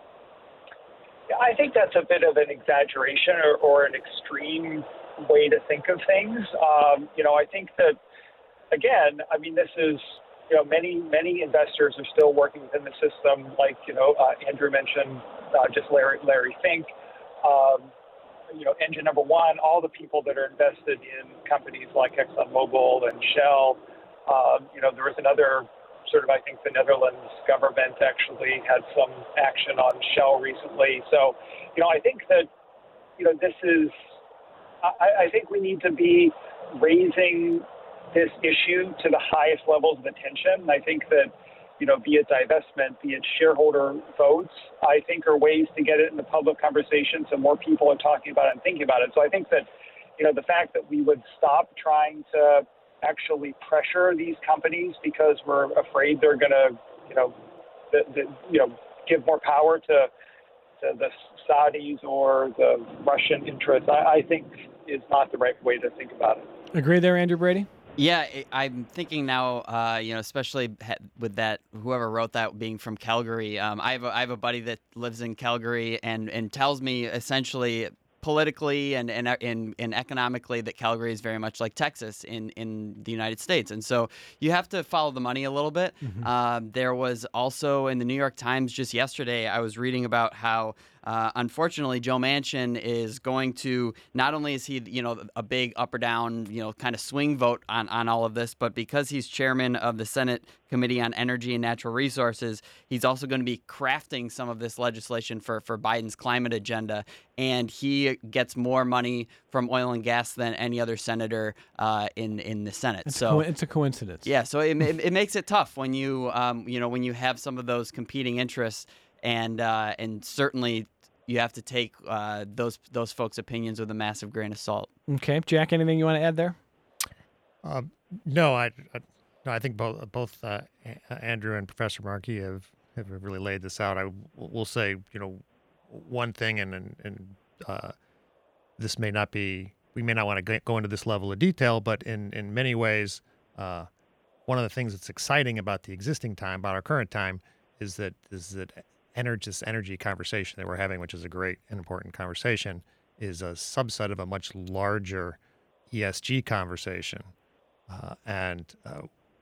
I think that's a bit of an exaggeration or, or an extreme way to think of things. Um, you know, I think that, again, I mean, this is, you know, many, many investors are still working within the system, like, you know, uh, Andrew mentioned uh, just Larry, Larry Fink. Um, you know, Engine Number One, all the people that are invested in companies like ExxonMobil and Shell. Um, you know, there was another sort of, I think the Netherlands government actually had some action on Shell recently. So, you know, I think that, you know, this is, I, I think we need to be raising this issue to the highest levels of attention. And I think that, you know, be it divestment, be it shareholder votes, I think are ways to get it in the public conversation so more people are talking about it and thinking about it. So I think that, you know, the fact that we would stop trying to actually pressure these companies because we're afraid they're going to, you know, the, the, you know, give more power to, to the Saudis or the Russian interests, I, I think is not the right way to think about it. Agree there, Andrew Brady? Yeah, I'm thinking now, uh, you know, especially with that, whoever wrote that being from Calgary. Um, I have a, I have a buddy that lives in Calgary and, and tells me essentially politically and, and and and economically that Calgary is very much like Texas in, in the United States. And so you have to follow the money a little bit. Mm-hmm. Uh, there was also in the New York Times just yesterday, I was reading about how Uh, unfortunately, Joe Manchin is going to, not only is he, you know, a big up or down, you know, kind of swing vote on, on all of this, but because he's chairman of the Senate Committee on Energy and Natural Resources, he's also going to be crafting some of this legislation for, for Biden's climate agenda. And he gets more money from oil and gas than any other senator uh, in in the Senate. It's so co- it's a coincidence. Yeah, so it, it, it makes it tough when you um, you know when you have some of those competing interests, and uh, and certainly you have to take uh, those those folks' opinions with a massive grain of salt. Okay, Jack, anything you want to add there? Uh, no, I, I no, I think both both uh, Andrew and Professor Markey have, have really laid this out. I will say, you know, one thing, and and, and uh, this may not be, we may not want to go into this level of detail, but in in many ways, uh, one of the things that's exciting about the existing time, about our current time, is that is that energy, this energy conversation that we're having, which is a great and important conversation, is a subset of a much larger E S G conversation, uh, and uh,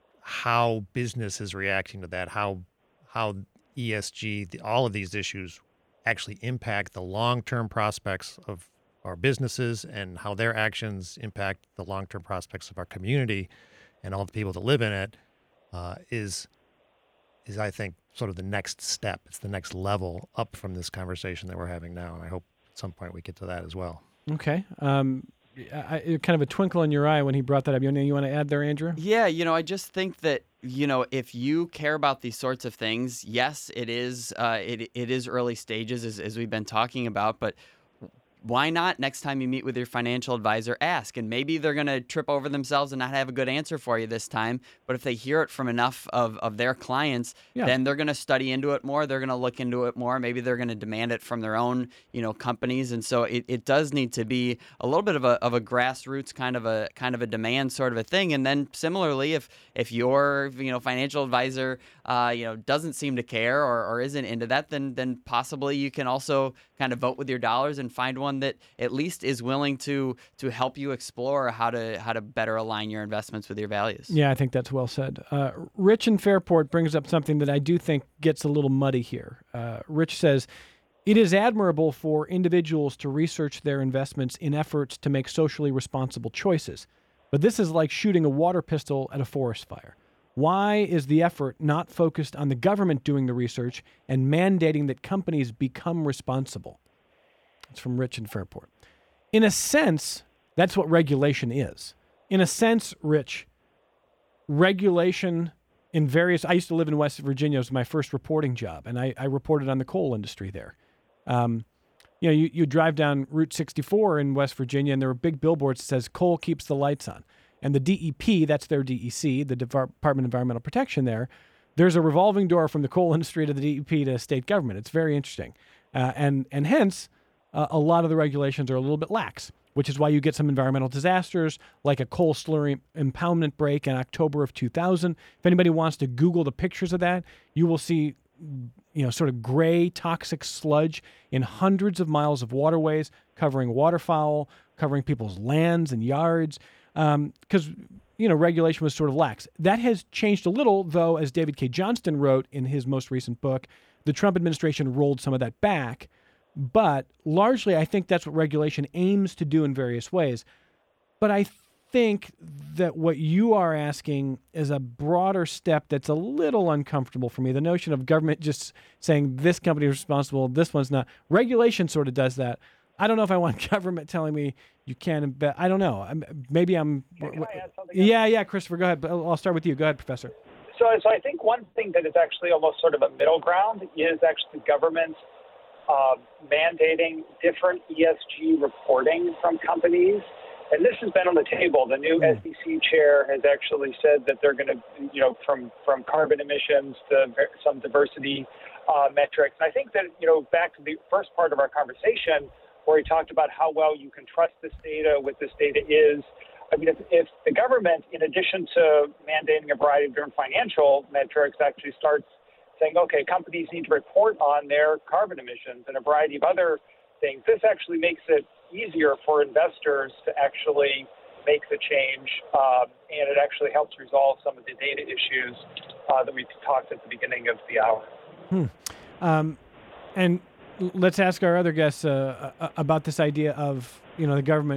how business is reacting to that, how how E S G, the, all of these issues actually impact the long-term prospects of our businesses and how their actions impact the long-term prospects of our community and all the people that live in it, uh, is, is I think, sort of the next step. It's the next level up from this conversation that we're having now. And I hope at some point we get to that as well. Okay. Um, I, kind of a twinkle in your eye when he brought that up. You, you want to add there, Andrew? Yeah, you know, I just think that, you know, if you care about these sorts of things, yes, it is uh, it it is early stages, as, as we've been talking about, but why not next time you meet with your financial advisor, ask? And maybe they're going to trip over themselves and not have a good answer for you this time. But if they hear it from enough of, of their clients, yeah. then they're going to study into it more. They're going to look into it more. Maybe they're going to demand it from their own, you know, companies. And so it, it does need to be a little bit of a of a grassroots kind of a kind of a demand sort of a thing. And then similarly, if if your you know financial advisor uh, you know doesn't seem to care or, or isn't into that, then then possibly you can also kind of vote with your dollars and find one that at least is willing to to help you explore how to how to better align your investments with your values. Yeah, I think that's well said. Uh, Rich in Fairport brings up something that I do think gets a little muddy here. Uh, Rich says, it is admirable for individuals to research their investments in efforts to make socially responsible choices, but this is like shooting a water pistol at a forest fire. Why is the effort not focused on the government doing the research and mandating that companies become responsible? It's from Rich in Fairport. In a sense, that's what regulation is. In a sense, Rich, regulation in various... I used to live in West Virginia. It was my first reporting job, and I, I reported on the coal industry there. Um, you know, you, you drive down Route sixty-four in West Virginia, and there are big billboards that says, coal keeps the lights on. And the D E P, that's their D E C, the Department of Environmental Protection there, there's a revolving door from the coal industry to the D E P to state government. It's very interesting. Uh, and, and hence... Uh, a lot of the regulations are a little bit lax, which is why you get some environmental disasters like a coal slurry impoundment break in October of two thousand. If anybody wants to Google the pictures of that, you will see, you know, sort of gray toxic sludge in hundreds of miles of waterways, covering waterfowl, covering people's lands and yards, because, um, you know, regulation was sort of lax. That has changed a little, though, as David K. Johnston wrote in his most recent book. The Trump administration rolled some of that back. But largely, I think that's what regulation aims to do in various ways. But I think that what you are asking is a broader step that's a little uncomfortable for me. The notion of government just saying this company is responsible, this one's not. Regulation sort of does that. I don't know if I want government telling me you can't invest. I don't know. Maybe I'm... Can, can I add something yeah, else? yeah, Christopher, go ahead. I'll start with you. Go ahead, Professor. So, so I think one thing that is actually almost sort of a middle ground is actually government Uh, mandating different E S G reporting from companies. And this has been on the table. The new S E C chair has actually said that they're going to, you know, from, from carbon emissions to some diversity uh, metrics. And I think that, you know, back to the first part of our conversation where he talked about how well you can trust this data, what this data is. I mean, if, if the government, in addition to mandating a variety of different financial metrics, actually starts saying, okay, companies need to report on their carbon emissions and a variety of other things. This actually makes it easier for investors to actually make the change, um, and it actually helps resolve some of the data issues uh, that we talked at the beginning of the hour. Hmm. Um, and let's ask our other guests uh, uh, about this idea of, you know, the government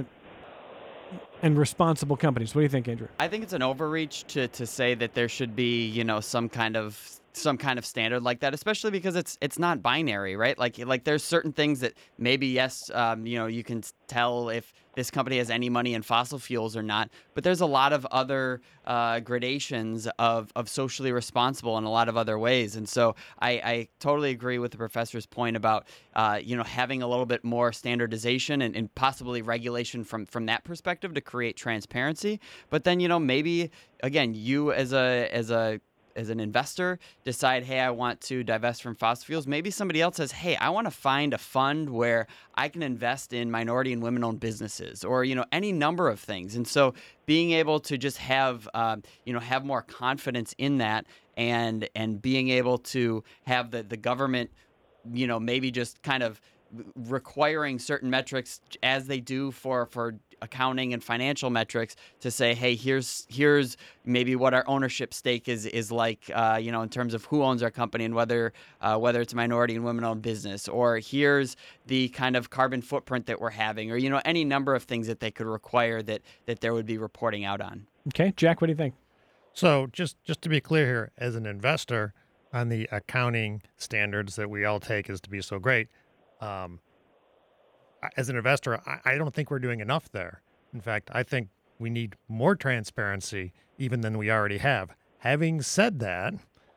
and responsible companies. What do you think, Andrew? I think it's an overreach to to say that there should be, you know, some kind of some kind of standard like that, especially because it's it's not binary, right? Like like there's certain things that maybe yes, um, you know, you can tell if this company has any money in fossil fuels or not, but there's a lot of other uh, gradations of of socially responsible in a lot of other ways, and so I, I totally agree with the professor's point about uh, you know, having a little bit more standardization and, and possibly regulation from from that perspective to create transparency. But then, you know, maybe again, you as a as a as an investor decide, hey, I want to divest from fossil fuels. Maybe somebody else says, hey, I want to find a fund where I can invest in minority and women-owned businesses, or, you know, any number of things. And so being able to just have, uh, you know, have more confidence in that, and and being able to have the, the government, you know, maybe just kind of requiring certain metrics as they do for, for accounting and financial metrics to say, hey, here's here's maybe what our ownership stake is is like, uh, you know, in terms of who owns our company and whether uh, whether it's a minority and women-owned business, or here's the kind of carbon footprint that we're having, or, you know, any number of things that they could require that that there would be reporting out on. Okay, Jack, what do you think? So just just to be clear here, as an investor, on the accounting standards that we all take as to be so great, Um, as an investor, I, I don't think we're doing enough there. In fact, I think we need more transparency even than we already have. Having said that,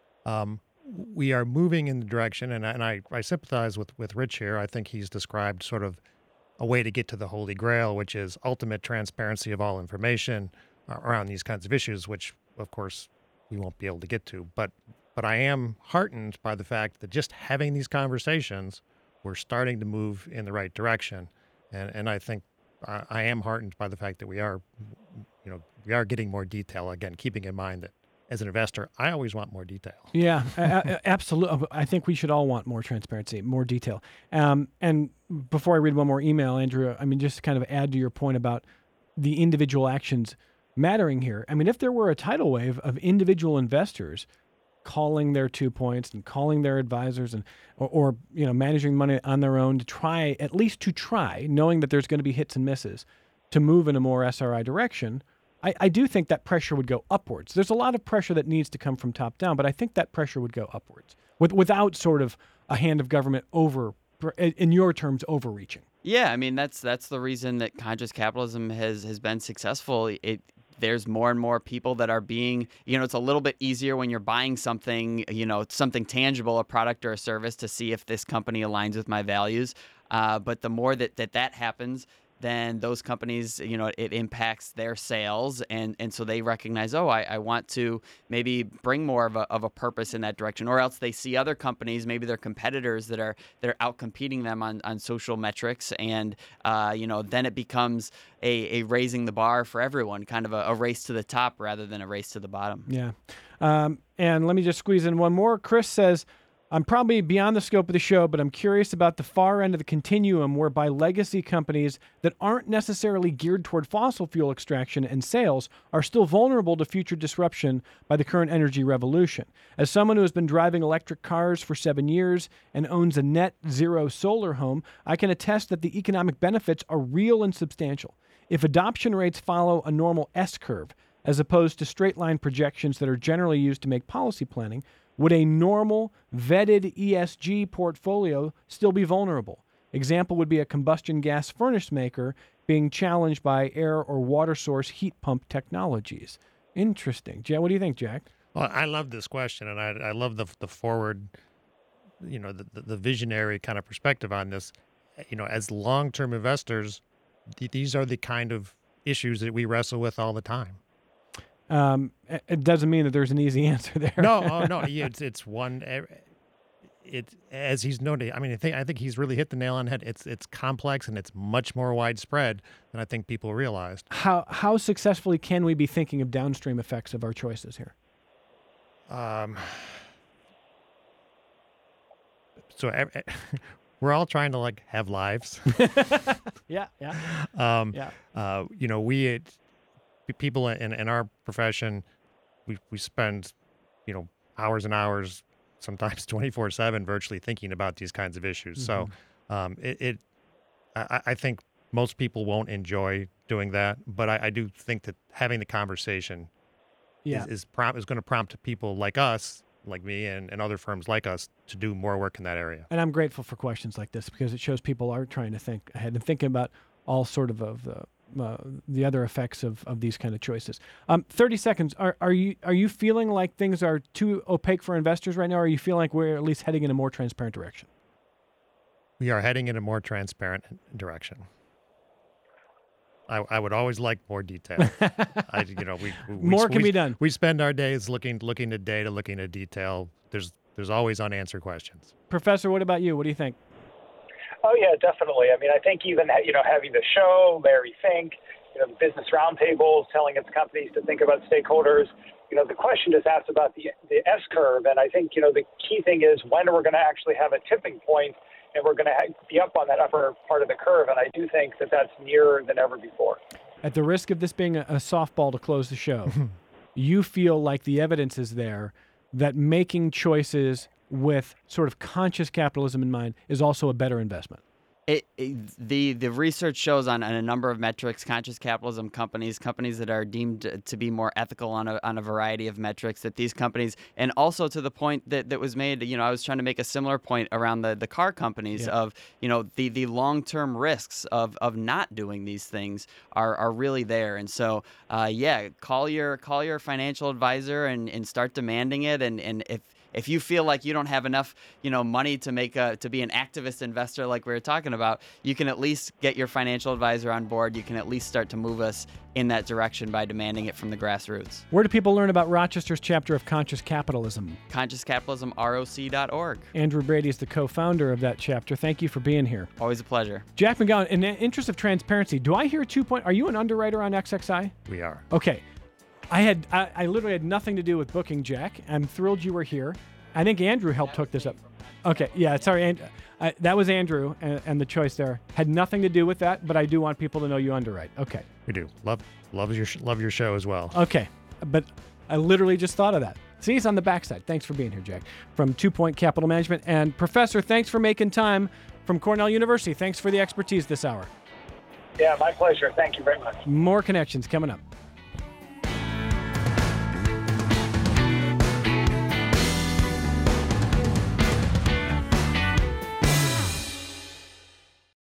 um, we are moving in the direction, and, I- and I, I sympathize with, with Rich here. I think he's described sort of a way to get to the Holy Grail, which is ultimate transparency of all information uh, around these kinds of issues, which, of course, we won't be able to get to. But, but I am heartened by the fact that just having these conversations, we're starting to move in the right direction, and and I think I, I am heartened by the fact that we are, you know, we are getting more detail. Again, keeping in mind that as an investor, I always want more detail. Yeah, absolutely. I think we should all want more transparency, more detail. Um, and before I read one more email, Andrew, I mean, just to kind of add to your point about the individual actions mattering here. I mean, if there were a tidal wave of individual investors calling their two points and calling their advisors, and or, or you know, managing money on their own to try, at least to try, knowing that there's going to be hits and misses, to move in a more S R I direction, I, I do think that pressure would go upwards. There's a lot of pressure that needs to come from top down, but I think that pressure would go upwards with, without sort of a hand of government over, in your terms, overreaching. Yeah, I mean, that's that's the reason that conscious capitalism has has been successful. It There's more and more people that are being, you know, it's a little bit easier when you're buying something, you know, something tangible, a product or a service, to see if this company aligns with my values. Uh, but the more that, that that happens, then those companies, you know, it impacts their sales. And, and so they recognize, oh, I, I want to maybe bring more of a, of a purpose in that direction. Or else they see other companies, maybe their competitors that are that are out competing them on, on social metrics. And, uh, you know, then it becomes a, a raising the bar for everyone, kind of a, a race to the top rather than a race to the bottom. Yeah. Um, and let me just squeeze in one more. Chris says, I'm probably beyond the scope of the show, but I'm curious about the far end of the continuum whereby legacy companies that aren't necessarily geared toward fossil fuel extraction and sales are still vulnerable to future disruption by the current energy revolution. As someone who has been driving electric cars for seven years and owns a net zero solar home, I can attest that the economic benefits are real and substantial. If adoption rates follow a normal S-curve, as opposed to straight line projections that are generally used to make policy planning, would a normal, vetted E S G portfolio still be vulnerable? Example would be a combustion gas furnace maker being challenged by air or water source heat pump technologies. Interesting. Jack, what do you think, Jack? Well, I love this question, and I, I love the the forward, you know, the, the visionary kind of perspective on this. You know, as long-term investors, th- these are the kind of issues that we wrestle with all the time. Um, it doesn't mean that there's an easy answer there. No, oh, no, yeah, it's it's one. It as he's noted. I mean, I think I think he's really hit the nail on the head. It's it's complex and it's much more widespread than I think people realized. How how successfully can we be thinking of downstream effects of our choices here? Um. So we're all trying to like have lives. yeah, yeah, um, yeah. Uh, you know, we. It, people in, in our profession, we we spend, you know, hours and hours sometimes twenty-four seven virtually thinking about these kinds of issues. Mm-hmm. So um, it, it I, I think most people won't enjoy doing that, but I, I do think that having the conversation yeah. is is, prom- is going to prompt people like us, like me, and, and other firms like us to do more work in that area. And I'm grateful for questions like this because it shows people are trying to think ahead and thinking about all sort of of the uh, the other effects of, of these kind of choices. Um, thirty seconds. Are are you are you feeling like things are too opaque for investors right now, or are you feeling like we're at least heading in a more transparent direction? We are heading in a more transparent direction. I, I would always like more detail. I, you know, we, we more we, can we, be done. We spend our days looking looking at data, looking at detail. There's there's always unanswered questions. Professor, what about you? What do you think? Oh yeah, definitely. I mean, I think even you know having the show, Larry Fink, you know, the business roundtables, telling its companies to think about stakeholders. You know, the question is asked about the the S curve, and I think you know the key thing is when are we going to actually have a tipping point, and we're going to ha- be up on that upper part of the curve. And I do think that that's nearer than ever before. At the risk of this being a, a softball to close the show, you feel like the evidence is there that making choices with sort of conscious capitalism in mind is also a better investment. It, it, the the research shows on, on a number of metrics, conscious capitalism companies, companies that are deemed to be more ethical on a on a variety of metrics, that these companies, and also to the point that, that was made, you know, I was trying to make a similar point around the, the car companies yeah. of, you know, the, the long-term risks of, of not doing these things are, are really there. And so, uh, yeah, call your call your financial advisor and, and start demanding it. And, and if If you feel like you don't have enough, you know, money to make a to be an activist investor like we were talking about, you can at least get your financial advisor on board. You can at least start to move us in that direction by demanding it from the grassroots. Where do people learn about Rochester's chapter of Conscious Capitalism? conscious capitalism R O C dot org. Andrew Brady is the co-founder of that chapter. Thank you for being here. Always a pleasure. Jack McGowan, in the interest of transparency, do I hear two point? Are you an underwriter on X X I? We are. Okay. I had I, I literally had nothing to do with booking Jack. I'm thrilled you were here. I think Andrew helped hook this up. Okay, yeah, sorry, and, uh, that was Andrew, and, and the choice there had nothing to do with that. But I do want people to know you underwrite. Okay, we do. Love, love your, love your show as well. Okay, but I literally just thought of that. See, it's on the backside. Thanks for being here, Jack, from Two Point Capital Management, and Professor, thanks for making time from Cornell University. Thanks for the expertise this hour. Yeah, my pleasure. Thank you very much. More connections coming up.